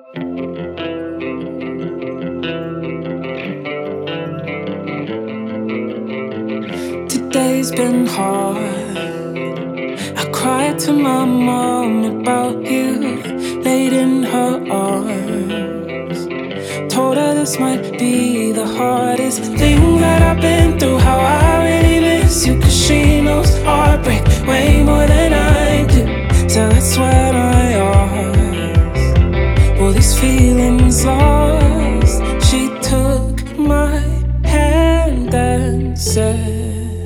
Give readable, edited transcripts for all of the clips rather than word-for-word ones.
Today's been hard. I cried to my mom about you, laid in her arms. Told her this might be the hardest thing that I've been through. How I really miss you, 'cause she knows heartbreak way more than I do. So that's when I asked, all these feelings lost. She took my hand and said,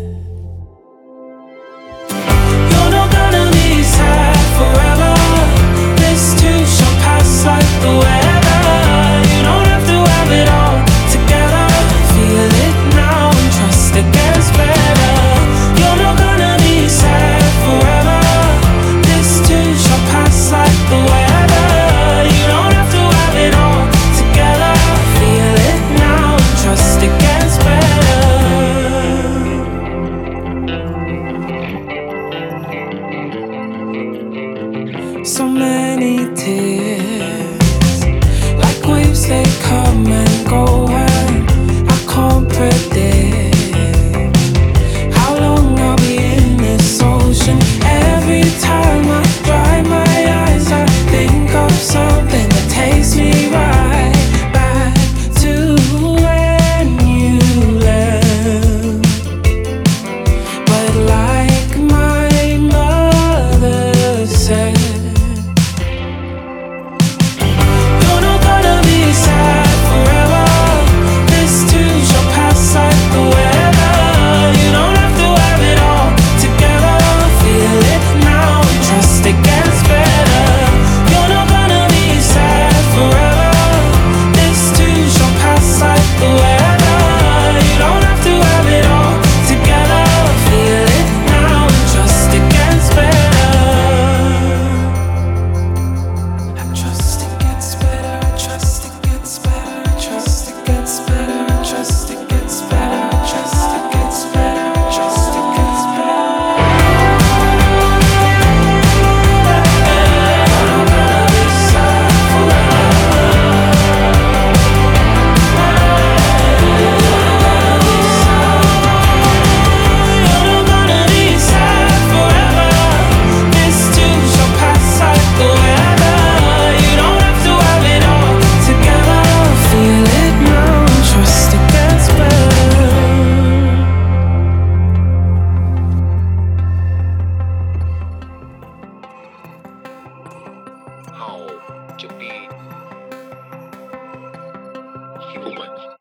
forever, this too shall pass like the weather. You don't have to have it all together. Feel it now and trust it gets better. You're not gonna be sad forever. This too shall pass like the weather. You don't have to have it all together. Feel it now and trust it gets better. So many tears, like waves they come and go, and I can't predict how long I'll be in this ocean. Every time I dry my eyes, I think of something that takes me right back to when you left. But like my mother said, how to be human.